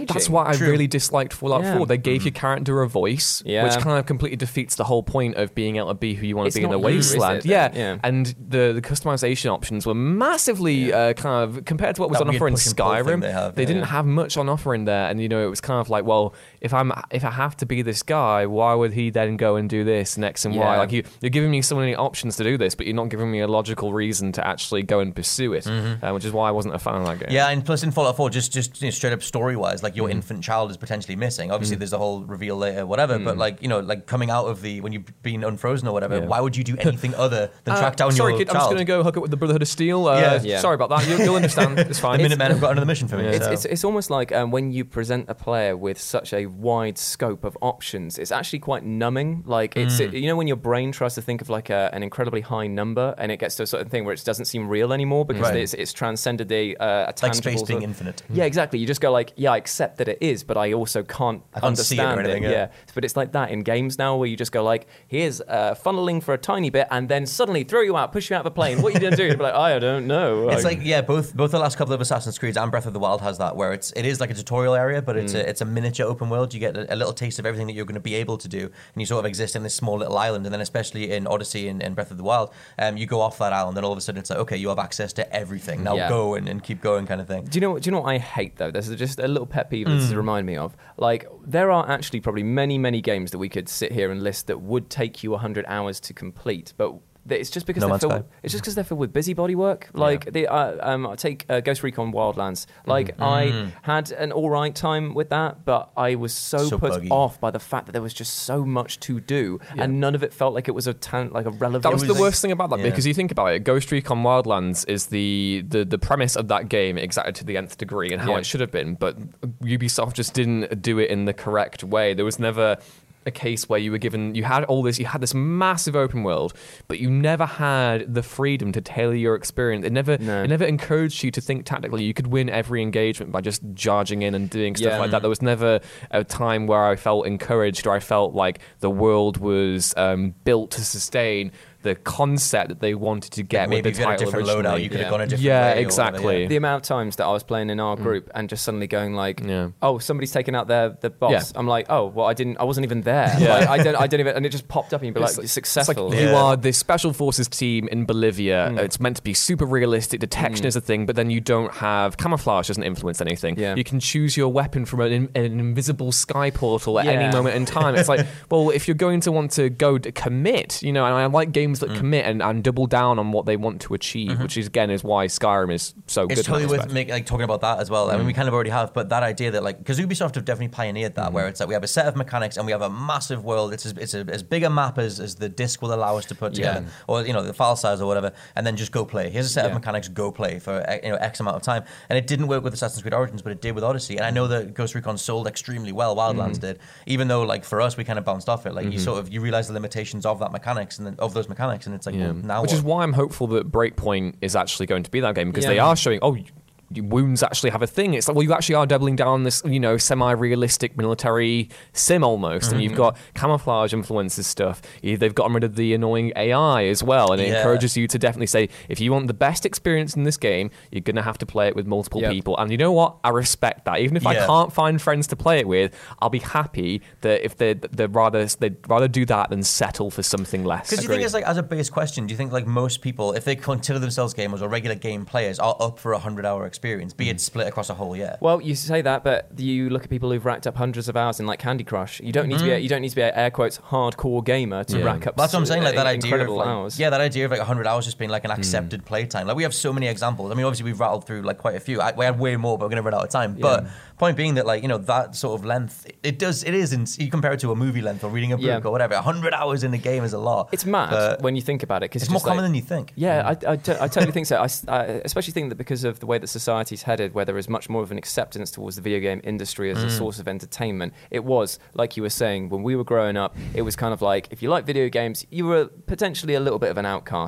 S7: engaging.
S6: That's what I
S5: True.
S6: really disliked Fallout
S7: Yeah.
S6: four. They gave your character a voice,
S7: Yeah.
S6: which kind of completely defeats the whole point of being able to be who you want
S7: It's
S6: to be in
S7: not
S6: the
S7: you, is
S6: wasteland.
S7: it, then?
S6: yeah.
S7: Yeah.
S6: and the, the customization options were massively uh, kind of compared to what was
S5: That
S6: on
S5: weird
S6: offer in
S5: push and pull thing
S6: Skyrim.
S5: they have,
S6: they
S5: yeah.
S6: didn't have much on offer in there, and you know it was kind of like, well, if I'm if I have to be this guy, why would he then go and do this and X and Y?
S7: Yeah.
S6: Like you, you're giving me so many options to do this, but you're not giving me a logical reason to actually go and pursue it, uh, which is why I wasn't a fan of that game.
S5: Yeah, and plus in Fallout four, just just you know, straight up story wise, like
S6: Mm.
S5: your infant child is potentially missing. Obviously, there's a whole reveal later, whatever. But like you know, like coming out of the when you've been unfrozen or whatever,
S6: Yeah.
S5: why would you do anything other than
S6: Uh,
S5: track down
S6: sorry,
S5: your
S6: kid,
S5: child?
S6: I'm just going to go hook up with the Brotherhood of Steel. Uh,
S5: Yeah.
S7: Yeah.
S6: Sorry about that. You'll, you'll understand. It's fine.
S5: The Minutemen have got another mission for me.
S7: It's,
S5: so.
S7: it's, it's almost like um, when you present a player with such a wide scope of options, it's actually quite numbing. Like it's
S5: Mm.
S7: you know when your brain tries to think of like a, an incredibly high number, and it gets to a certain thing where it doesn't seem real anymore because
S5: Right.
S7: it's, it's transcended a, uh, a
S5: It's like
S7: tangible
S5: space being
S7: sort-
S5: infinite.
S7: Yeah, exactly. You just go like, yeah, I accept that it is, but I also can't,
S5: I can't see it or
S7: understand
S5: anything,
S7: it.
S5: yeah.
S7: But it's like that in games now, where you just go like, here's uh, funneling for a tiny bit, and then suddenly throw you out, push you out of a plane. What are you gonna do? You'd be like, I don't know.
S5: It's like yeah, both both the last couple of Assassin's Creeds and Breath of the Wild has that where it's it is like a tutorial area, but it's
S7: Mm.
S5: a it's a miniature open world. You get a, a little taste of everything that you're going to be able to do, and you sort of exist in this small little island. And then especially in Odyssey and, and Breath of the Wild, um, you go off that island, and all of a sudden it's like okay, you have access to everything. Now
S7: Yeah.
S5: go and, and keep going, kind of thing.
S7: Do you know? Do you know what I hate though? This is just a little pet peeve that this remind me of. Like there are actually probably many, many games that we could sit here and list that would take you one hundred hours to complete, but th- it's just because
S5: No
S7: they're
S5: Man's
S7: filled.
S5: Sky.
S7: It's just because they're filled with busybody work. Like the uh, um, I take uh, Ghost Recon Wildlands. Like I had an all right time with that, but I was so,
S5: So
S7: put
S5: buggy.
S7: off by the fact that there was just so much to do, and none of it felt like it was a tan- like a relevant.
S6: That was,
S5: was-
S6: the worst thing about that
S5: yeah.
S6: because you think about it, Ghost Recon Wildlands is the, the, the premise of that game exactly to the nth degree and how
S7: Yeah.
S6: it should have been, but Ubisoft just didn't do it in the correct way. There was never a case where you were given, you had all this, you had this massive open world, but you never had the freedom to tailor your experience. It never,
S7: No.
S6: it never encouraged you to think tactically. You could win every engagement by just charging in and doing stuff
S7: Yeah.
S6: like that. There was never a time where I felt encouraged or I felt like the world was um, built to sustain the concept that they wanted to get
S5: Maybe
S6: with
S5: if
S6: the
S5: you had a
S6: title
S5: different
S6: originally.
S5: loadout, you could
S7: Yeah.
S5: have gone a different
S6: Yeah,
S5: way. or whatever,
S6: exactly.
S5: yeah.
S7: The amount of times that I was playing in our group and just suddenly going like,
S6: Yeah.
S7: "Oh, somebody's taken out their the boss."
S6: Yeah.
S7: I'm like, "Oh, well, I didn't. I wasn't even there.
S6: Yeah.
S7: Like, I don't. I don't even." And it just popped up, and you'd be like,
S6: It's like-
S7: "Successful."
S6: It's like you
S5: Yeah.
S6: are this special forces team in Bolivia.
S7: Mm.
S6: It's meant to be super realistic. Detection is a thing, but then you don't have camouflage. Doesn't influence anything.
S7: Yeah.
S6: You can choose your weapon from an, in- an invisible sky portal at
S7: Yeah.
S6: any moment in time. It's like, well, if you're going to want to go to commit, you know, and I like games that commit and, and double down on what they want to achieve, which is again is why Skyrim is so good.
S5: It's
S6: in that
S5: totally worth
S6: respect.
S5: make, like talking about that as well. I mean,
S6: Mm.
S5: we kind of already have, but that idea that like because Ubisoft have definitely pioneered that,
S6: Mm-hmm.
S5: where it's like we have a set of mechanics and we have a massive world. It's as, it's a, as big a map as, as the disc will allow us to put
S7: Yeah.
S5: together, or you know the file size or whatever, and then just go play. Here's a set of
S7: Yeah.
S5: mechanics, go play for you know X amount of time. And it didn't work with Assassin's Creed Origins, but it did with Odyssey. And I know that Ghost Recon sold extremely well. Wildlands
S6: Mm-hmm.
S5: did, even though like for us we kind of bounced off it. Like you sort of you realize the limitations of that mechanics and then, of those mechanics, and it's like
S6: Yeah.
S5: well, now
S6: Which
S5: what?
S6: is why I'm hopeful that Breakpoint is actually going to be that game because
S7: Yeah.
S6: they are showing, oh, y- wounds actually have a thing. It's like, well, you actually are doubling down on this, you know, semi-realistic military sim almost, and you've got camouflage influences stuff. You- They've gotten rid of the annoying A I as well, and it
S5: Yeah.
S6: encourages you to definitely say, if you want the best experience in this game, you're going to have to play it with multiple
S7: Yep.
S6: people. And you know what? I respect that. Even if I
S5: Yeah.
S6: can't find friends to play it with, I'll be happy that if they they rather they'd rather do that than settle for something less.
S5: Because you think it's like, as a base question, do you think like most people, if they consider themselves gamers or regular game players, are up for a hundred-hour experience, be it split across a whole year?
S7: Well, you say that, but you look at people who've racked up hundreds of hours in like Candy Crush. You don't need to be. A, you don't need to be a air quotes hardcore gamer to
S6: Yeah.
S7: rack up.
S5: That's what I'm saying. Like that
S7: uh,
S5: idea of
S7: incredible
S5: like,
S7: hours.
S5: yeah, that idea of like one hundred hours just being like an accepted playtime. Like we have so many examples. I mean, obviously we've rattled through like quite a few. I, we had way more, but we're gonna run out of time. But point being that like you know that sort of length, it does. It is. In, you compare it to a movie length or reading a book
S7: Yeah.
S5: or whatever. one hundred hours in a game is a lot.
S7: It's mad
S5: But
S7: when you think about it because
S5: it's more common than you think.
S7: Yeah, I, I, to- I totally think so. I, s- I especially think that because of the way that society's headed, where there is much more of an acceptance towards the video game industry as a source of entertainment. It was, like you were saying, when we were growing up, it was kind of like, if you like video games, you were potentially a little bit of an outcast.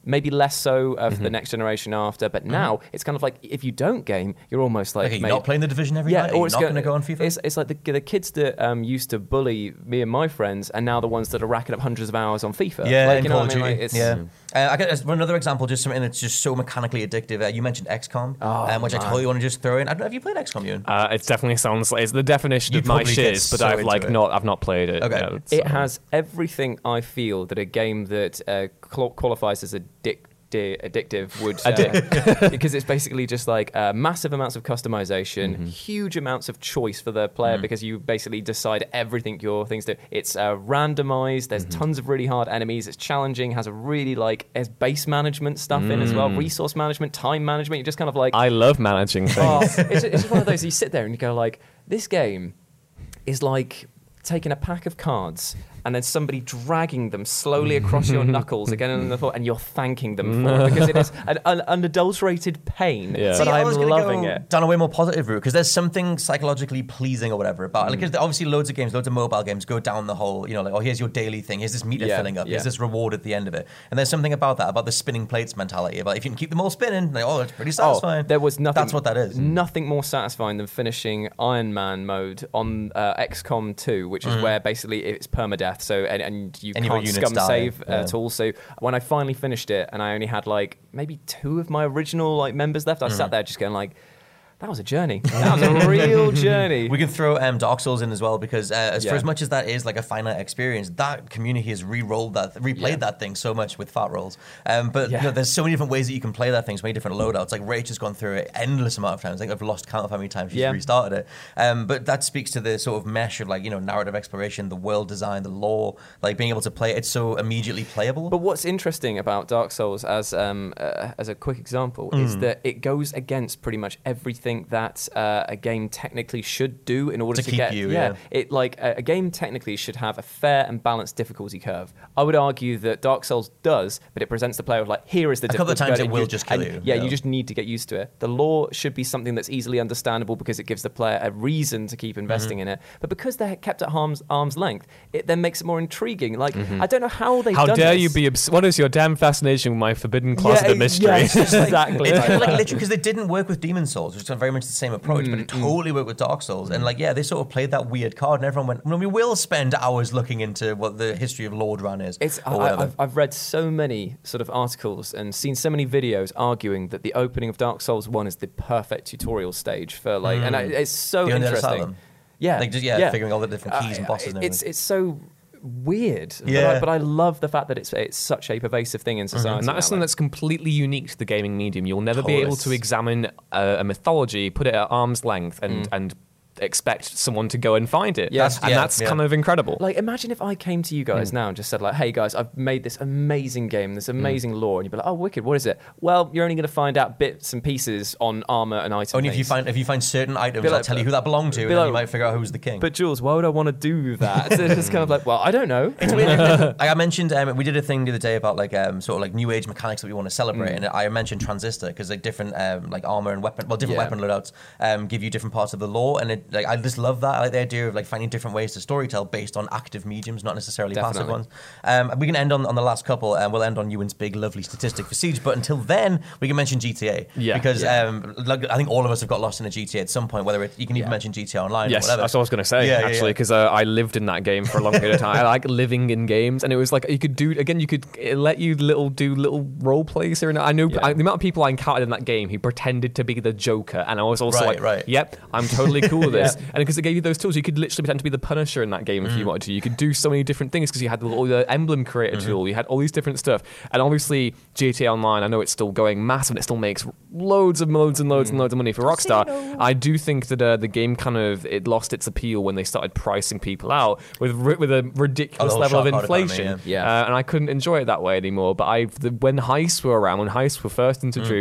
S7: maybe less so uh, for mm-hmm. the next generation after. But now mm-hmm. it's kind of like if you don't game, you're almost like
S5: okay, you're not playing the Division every
S7: yeah,
S5: night.
S7: Or
S5: you're
S7: it's
S5: not going to go on FIFA.
S7: It's, it's like the, the kids that um, used to bully me and my friends, and now the ones that are racking up hundreds of hours on FIFA.
S5: Yeah,
S7: like, you know
S5: Call
S7: what
S5: of
S7: I mean?
S5: Duty.
S7: Like, it's,
S5: yeah. Uh, I got another example, just something that's just so mechanically addictive. Uh, you mentioned X COM,
S7: oh,
S5: um, which man. I totally want to just throw in. I don't know, have you played X COM, Ewan?
S6: Uh, it definitely sounds like it's the definition
S5: you
S6: of my shiz, but
S5: so
S6: I've like
S5: it.
S6: not, I've not played it.
S5: Okay,
S6: yeah,
S7: it has everything I feel that a game that uh, qualifies as a dick. addictive would uh, because it's basically just like uh, massive amounts of customization, mm-hmm. huge amounts of choice for the player mm-hmm. because you basically decide everything your things do. It's uh, randomized. There's mm-hmm. tons of really hard enemies. It's challenging. Has a really like has base management stuff mm. in as well, resource management, time management. You're just kind of like
S6: I love managing things.
S7: Oh, it's, it's just one of those. You sit there and you go like, this game is like taking a pack of cards and then somebody dragging them slowly across your knuckles again and the floor, and you're thanking them for it because it is an, an unadulterated pain.
S6: Yeah.
S7: But
S5: See,
S7: I'm
S5: I was
S7: loving
S5: go
S7: it.
S5: Down a way more positive route because there's something psychologically pleasing or whatever about it. Like, 'cause obviously, loads of games, loads of mobile games go down the whole, you know, like, oh, here's your daily thing, here's this meter
S7: yeah,
S5: filling up,
S7: yeah.
S5: here's this reward at the end of it. And there's something about that, about the spinning plates mentality. About if you can keep them all spinning, like, oh, it's pretty satisfying.
S7: Oh, there was nothing.
S5: That's what that is.
S7: Nothing more satisfying than finishing Iron Man mode on uh, X COM two, which is mm. where basically it's permadeath. So and, and you
S5: Any
S7: can't scum
S5: die.
S7: save
S5: yeah.
S7: at all. So when I finally finished it, and I only had like maybe two of my original like members left, I mm. sat there just going like, that was a journey. That was a real journey.
S5: We can throw um, Dark Souls in as well because uh, as
S7: yeah.
S5: for as much as that is like a finite experience, that community has re-rolled that, replayed yeah. that thing so much with fart rolls. Um, but
S7: yeah.
S5: you know, there's so many different ways that you can play that thing, so many different loadouts. Like Rach has gone through it endless amount of times. I think I've lost count of how many times she's yeah. restarted it. Um, but that speaks to the sort of mesh of like, you know, narrative exploration, the world design, the lore, like being able to play it. It's so immediately playable.
S7: But what's interesting about Dark Souls, as um, uh, as a quick example, mm. is that it goes against pretty much everything that. Uh, Uh, a game technically should do in order
S5: to,
S7: to
S5: keep
S7: get
S5: you,
S7: yeah,
S5: yeah.
S7: it like a, a game technically should have a fair and balanced difficulty curve. I would argue that Dark Souls does, but it presents the player with like, here is the
S5: a couple of
S7: difficulty
S5: times
S7: curve,
S5: it will
S7: you,
S5: just kill
S7: and,
S5: you
S7: yeah,
S5: yeah
S7: you just need to get used to it. The lore should be something that's easily understandable because it gives the player a reason to keep investing mm-hmm. in it, but because they're kept at arm's, arm's length, it then makes it more intriguing. Like mm-hmm. I don't know how they've
S6: how
S7: done
S6: dare
S7: this.
S6: you be obs- what is your damn fascination with my forbidden closet
S7: yeah,
S6: of mystery?
S7: yeah, exactly
S5: it's kind of like literally because they didn't work with Demon's Souls, which is very much the same approach, mm-hmm. but it totally worked with Dark Souls. And like, yeah, they sort of played that weird card, and everyone went, well, we will spend hours looking into what the history of Lord Ran is.
S7: It's, I, I've, I've read so many sort of articles and seen so many videos arguing that the opening of Dark Souls one is the perfect tutorial stage for like, mm. and I, it's so
S5: the
S7: interesting.
S5: Asylum.
S7: Yeah,
S5: like just, yeah, yeah, figuring all the different keys
S7: uh,
S5: and bosses. And
S7: it's it's so weird.
S5: Yeah.
S7: But I, but I love the fact that it's it's such a pervasive thing in society.
S6: Mm-hmm. And that's
S7: now,
S6: something
S7: like.
S6: that's completely unique to the gaming medium. You'll never
S7: Totally.
S6: be able to examine a, a mythology, put it at arm's length, and mm. and expect someone to go and find it.
S7: Yes.
S6: And
S5: yeah,
S6: that's
S5: yeah.
S6: kind of incredible.
S7: Like, imagine if I came to you guys mm. now and just said, like, hey, guys, I've made this amazing game, this amazing mm. lore. And you'd be like, oh, wicked, what is it? Well, you're only going to find out bits and pieces on armor and items.
S5: Only if you find if you find certain items,
S7: like,
S5: I'll tell you who that belonged to, and
S7: like,
S5: then you might figure out who's the king.
S7: But, Jules, why would I want to do that? It's just kind of like, well, I don't know.
S5: It's weird. Like I mentioned, um, we did a thing the other day about, like, um, sort of, like, new age mechanics that we want to celebrate. Mm. And I mentioned Transistor, because, like, different, um, like, armor and weapon, well, different
S7: yeah.
S5: weapon loadouts um, give you different parts of the lore. And, it, like, I just love that. I like the idea of like finding different ways to storytell based on active mediums, not necessarily
S7: Definitely.
S5: passive ones. Um, we can end on, on the last couple, and we'll end on Ewan's big, lovely statistic for Siege. But until then, we can mention G T A.
S6: Yeah.
S5: Because
S6: yeah.
S5: Um, like, I think all of us have got lost in a G T A at some point, whether it, you can even yeah. mention G T A Online
S6: yes,
S5: or whatever.
S6: That's what I was going to say,
S5: yeah,
S6: actually, because yeah, yeah. uh, I lived in that game for a long period of time. I like living in games, and it was like, you could do, again, you could let you little do little role plays here and there. I know yeah. I, the amount of people I encountered in that game who pretended to be the Joker, and I was also
S5: right,
S6: like,
S5: right.
S6: yep, I'm totally cool with this.
S5: yeah.
S6: And because it gave you those tools, you could literally pretend to be the Punisher in that game if mm. you wanted to. You could do so many different things because you had the, all the emblem creator mm-hmm. tool, you had all these different stuff. And obviously, G T A Online, I know it's still going massive, and it still makes loads and loads and loads mm. and loads of money for Rockstar. Casino. I do think that uh, the game kind of, it lost its appeal when they started pricing people out with with a ridiculous
S5: oh,
S6: level of inflation.
S5: Economy,
S7: yeah. Yeah.
S6: Uh, and I couldn't enjoy it that way anymore. But I, the, when heists were around, when heists were first introduced, mm.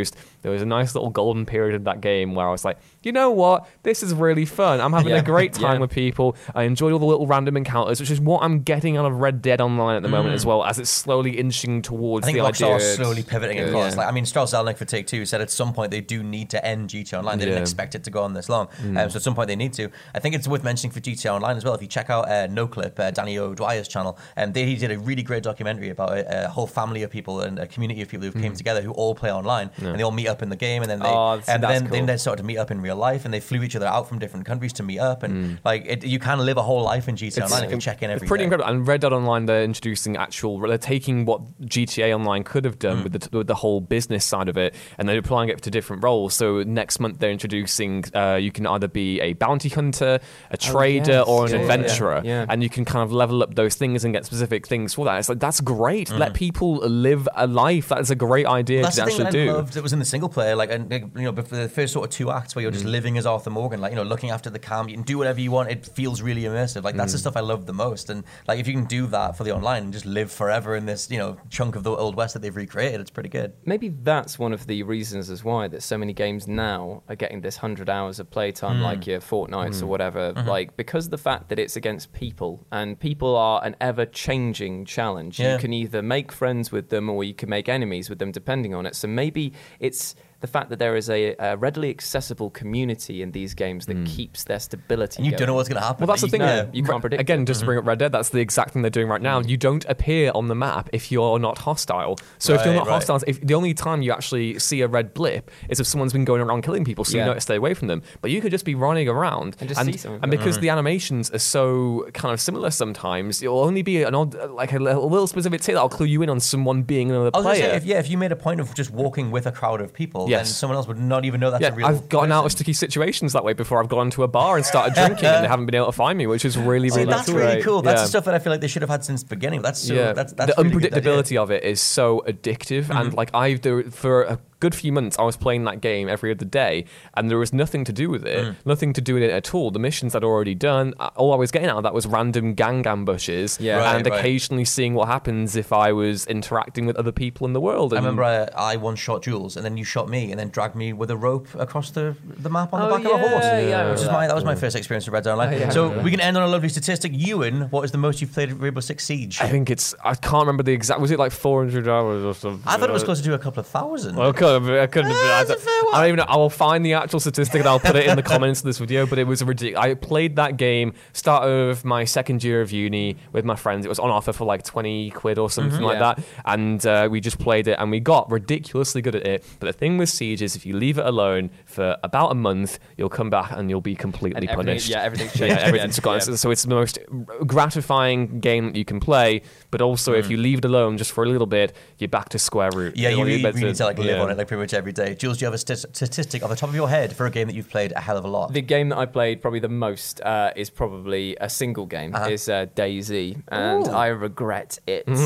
S6: there was a nice little golden period of that game where I was like, you know what, this is really fun. I'm having
S7: Yeah.
S6: a great time
S7: Yeah.
S6: with people. I enjoyed all the little random encounters, which is what I'm getting out of Red Dead Online at the moment as well, as it's slowly inching towards
S5: I think
S6: the
S5: Rockstar
S6: idea.
S5: is slowly pivoting
S7: Good.
S5: across.
S7: Yeah.
S5: Like, I mean, Strauss Zelnick for Take Two said at some point they do need to end G T A Online. They didn't
S6: Yeah.
S5: expect it to go on this long.
S7: Mm.
S5: Um, so at some point they need to. I think it's worth mentioning for G T A Online as well. If you check out uh, NoClip, uh, Danny O'Dwyer's channel, and um, they, he did a really great documentary about a, a whole family of people and a community of people who came together who all play online, and they all meet up in the game, and then they
S7: Oh,
S5: and
S7: that's
S5: then,
S7: cool.
S5: then they started to meet up in real life, and they flew each other out from different countries to meet up, and like it, you can live a whole life in G T A Online if you check in every
S6: It's pretty
S5: day.
S6: incredible. And Red Dead Online, they're introducing actual, they're taking what G T A Online could have done
S5: Mm.
S6: with, the, with the whole business side of it, and they're applying it to different roles. So next month they're introducing, uh, you can either be a bounty hunter, a trader,
S7: yes.
S6: or an
S7: Cool.
S6: adventurer,
S7: Yeah. Yeah.
S6: and you can kind of level up those things and get specific things for that. It's like, that's great. Let people live a life. That is a great idea
S5: That's
S6: to
S5: the thing
S6: actually
S5: that I
S6: do.
S5: loved that was in the single player, like, and you know, before the first sort of two acts where you're just
S6: Mm.
S5: living as Arthur Morgan, like, you know, looking after the camp, you can do whatever you want. It feels really immersive. Like, that's the
S6: Mm.
S5: stuff I love the most. And like, if you can do that for the online and just live forever in this, you know, chunk of the Old West that they've recreated, it's pretty good.
S7: Maybe that's one of the reasons as why that so many games now are getting this hundred hours of playtime,
S5: Mm.
S7: like your Fortnites or whatever.
S5: Mhm.
S7: Like, because of the fact that it's against people, and people are an ever-changing challenge.
S5: Yeah.
S7: You can either make friends with them or you can make enemies with them, depending on it. So maybe it's the fact that there is a, a readily accessible community in these games that keeps their stability.
S5: And you
S7: going.
S5: don't know what's going to happen.
S6: Well, that's the
S5: You-
S6: thing.
S5: no,
S6: uh,
S7: you can't predict
S6: Again,
S7: it.
S6: just to bring up Red Dead, that's the exact thing they're doing right now. You don't appear on the map if you're not hostile. So if you're
S5: Right,
S6: not
S5: right.
S6: hostile, if the only time you actually see a red blip is if someone's been going around killing people, so
S7: Yeah.
S6: you know to stay away from them. But you could just be running around
S7: And just see someone.
S6: and because the animations are so kind of similar, sometimes it'll only be an odd, like a little, little specific tick that'll clue you in on someone being another
S5: I was gonna
S6: player.
S5: say, if, yeah, if you made a point of just walking with a crowd of people, then
S6: Yes.
S5: someone else would not even know that's
S6: yeah,
S5: a real
S6: I've gotten out of
S5: person.
S6: sticky situations that way before. I've gone to a bar and started drinking, and they haven't been able to find me, which is really,
S5: See,
S6: really
S5: that's
S6: cool.
S5: really cool. That's
S6: Yeah.
S5: the stuff that I feel like they should have had since the beginning. That's so,
S6: yeah,
S5: that's, that's
S6: the
S5: really good idea.
S6: unpredictability of it is so addictive, and like I do for a good few months, I was playing that game every other day, and there was nothing to do with it, nothing to do with it at all. The missions I'd already done, all I was getting out of that was random gang ambushes,
S7: Yeah.
S5: Right,
S6: and
S5: right.
S6: occasionally seeing what happens if I was interacting with other people in the world.
S5: I
S6: And
S5: remember I, I once shot Jules, and then you shot me, and then dragged me with a rope across the, the map on the
S7: Oh,
S5: back of a
S7: yeah,
S5: horse.
S7: yeah, I remember
S5: which is
S7: that.
S5: my that was my first experience with Red Dead Online.
S7: Oh, yeah, I
S5: so
S7: remember
S5: we can end on a lovely statistic. Ewan, what is the most you've played at Rainbow Six Siege?
S6: I think it's I can't remember the exact. Was it like four hundred hours or something?
S5: I thought it was closer to a couple of thousand.
S6: Well, it could have, it couldn't have been. I
S5: that's a
S6: don't,
S5: fair one.
S6: I don't even know. I will find the actual statistic and I'll put it in the comments of this video. But it was ridiculous. I played that game start of my second year of uni with my friends. It was on offer for like twenty quid or something like
S7: Yeah.
S6: that, and uh, we just played it and we got ridiculously good at it. But the thing with Siege is, if you leave it alone for about a month, you'll come back and you'll be completely
S7: And everything-
S6: punished.
S7: yeah, everything's
S6: Yeah,
S7: changed
S6: everything's
S7: again.
S6: gone.
S7: Yeah.
S6: So it's the most gratifying game that you can play. But also, if you leave it alone just for a little bit, you're back to square root.
S5: Yeah, you
S6: You're
S5: really,
S6: back
S5: really need to like live
S6: yeah.
S5: on it like pretty much every day. Jules, do you have a st- statistic off the top of your head for a game that you've played a hell of a lot?
S7: The game that I played probably the most uh, is probably a single game.
S5: Uh-huh.
S7: Is uh, DayZ, and
S5: Ooh.
S7: I regret it so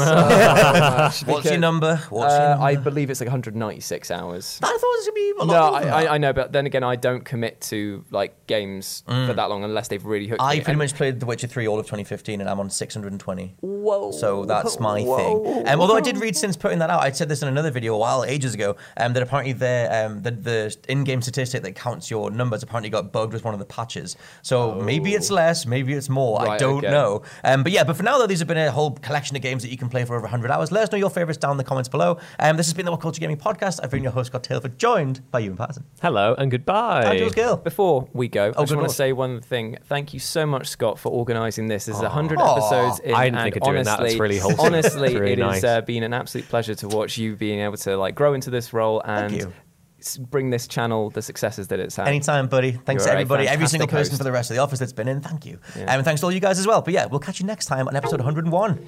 S7: much.
S5: What's your
S7: because,
S5: number? What's your
S7: uh,
S5: number?
S7: I believe it's like one hundred ninety-six hours.
S5: I thought it was gonna be a lot
S7: No,
S5: more than
S7: I,
S5: that.
S7: I, I know, but then again, I don't commit to like games for that long unless they've really hooked
S5: I
S7: me.
S5: pretty
S7: And-
S5: much played The Witcher three all of twenty fifteen, and I'm on six hundred twenty.
S7: Whoa.
S5: So that's my
S7: Whoa.
S5: thing. Um, although I did read since putting that out, I said this in another video a while, ages ago, um, that apparently the, um, the the in-game statistic that counts your numbers apparently got bugged with one of the patches. So maybe it's less, maybe it's more. I
S7: Right,
S5: don't
S7: okay.
S5: know. Um, but yeah, but for now though, these have been a whole collection of games that you can play for over one hundred hours. Let us know your favorites down in the comments below. Um, this has been the What Culture Gaming Podcast. I've been your host, Scott Taylor, joined by Ewan Patterson.
S6: Hello and goodbye.
S5: And Jules Gill.
S7: Before we go, I just
S5: good
S7: want
S5: lord.
S7: to say one thing. Thank you so much, Scott, for organising this. This is one hundred
S5: Aw.
S7: episodes in,
S6: I didn't
S7: and
S6: think of doing that.
S7: honestly,
S6: That's really wholesome.
S7: honestly,
S6: That's really
S7: it has
S6: nice.
S7: uh, been an absolute pleasure to watch you being able to like grow into this role and
S5: you.
S7: s- bring this channel the successes that it's had.
S5: Anytime, buddy. Thanks
S7: You're
S5: to
S7: a
S5: everybody, every single
S7: fantastic
S5: person
S7: host.
S5: for the rest of the office that's been in. Thank you.
S7: Yeah.
S5: Um, and thanks to all you guys as well. But yeah, we'll catch you next time on episode one hundred and one.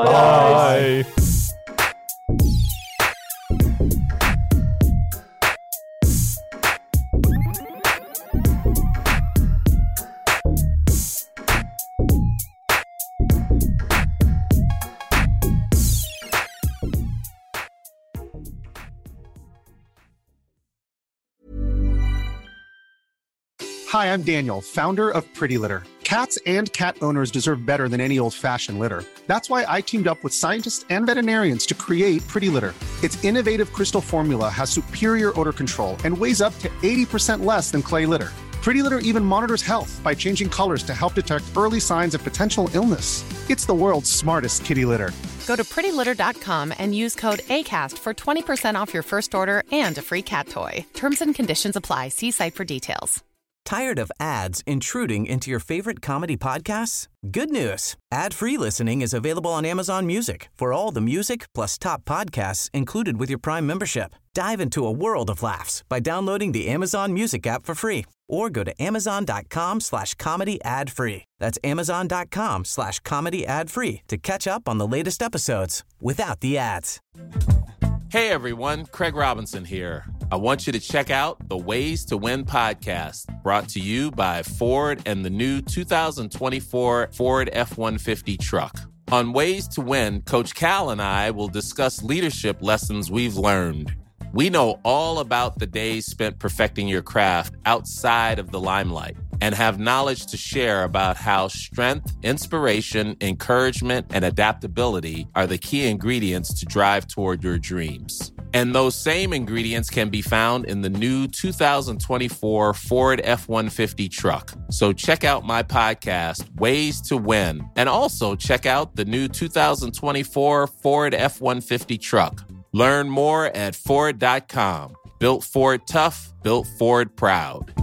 S6: Bye.
S11: Hi, I'm Daniel, founder of Pretty Litter. Cats and cat owners deserve better than any old-fashioned litter. That's why I teamed up with scientists and veterinarians to create Pretty Litter. Its innovative crystal formula has superior odor control and weighs up to eighty percent less than clay litter. Pretty Litter even monitors health by changing colors to help detect early signs of potential illness. It's the world's smartest kitty litter.
S12: Go to pretty litter dot com and use code ACAST for twenty percent off your first order and a free cat toy. Terms and conditions apply. See site for details.
S13: Tired of ads intruding into your favorite comedy podcasts? Good news. Ad-free listening is available on Amazon Music for all the music plus top podcasts included with your Prime membership. Dive into a world of laughs by downloading the Amazon Music app for free or go to amazon.com slash comedy ad free. That's amazon.com slash comedy ad free to catch up on the latest episodes without the ads.
S14: Hey everyone, Craig Robinson here. I want you to check out the Ways to Win podcast, brought to you by Ford and the new two thousand twenty-four Ford F one fifty truck. On Ways to Win, Coach Cal and I will discuss leadership lessons we've learned. We know all about the days spent perfecting your craft outside of the limelight and have knowledge to share about how strength, inspiration, encouragement, and adaptability are the key ingredients to drive toward your dreams. And those same ingredients can be found in the new two thousand twenty-four Ford F one fifty truck. So check out my podcast, Ways to Win, and also check out the new two thousand twenty-four Ford F one fifty truck. Learn more at Ford dot com. Built Ford tough, built Ford proud.